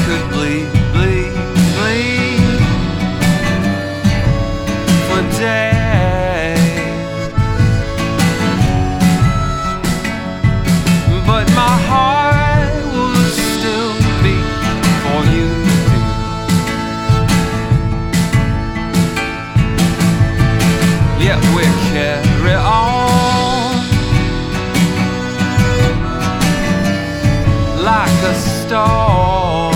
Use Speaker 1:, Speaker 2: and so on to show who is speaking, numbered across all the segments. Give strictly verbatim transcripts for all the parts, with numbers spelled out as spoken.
Speaker 1: could bleed, bleed, bleed for days, but my heart will still beat for you. Yet we carry on like a storm,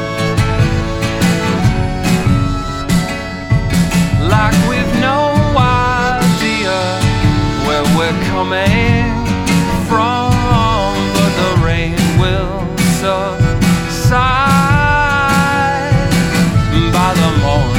Speaker 1: like we've no idea where we're coming from, but the rain will subside by the morning.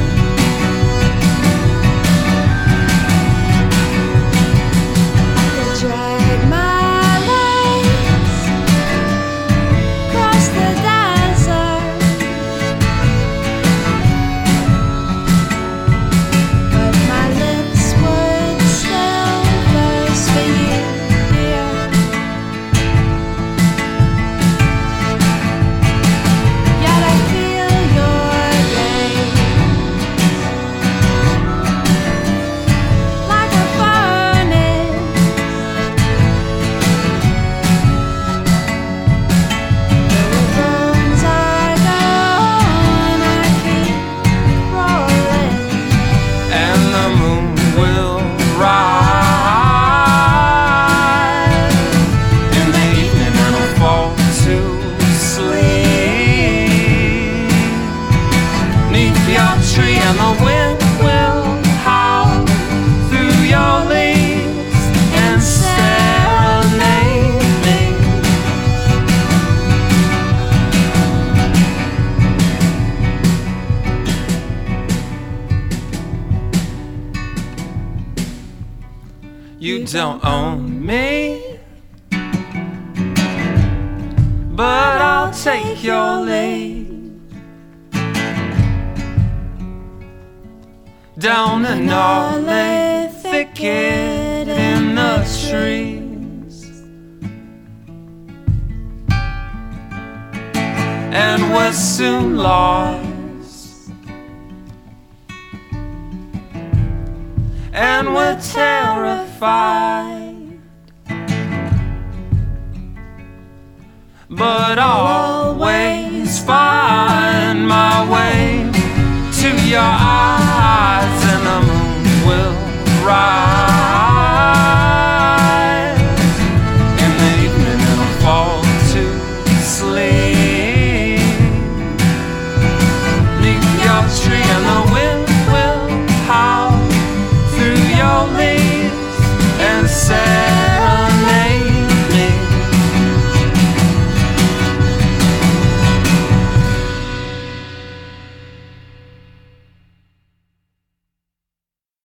Speaker 1: Tree and the wind will howl through your leaves and serenade me. You don't own me, but I'll take your lead down an gnarly thicket in the trees, and we're soon lost, and we're terrified, but I'll always find my way to your eyes.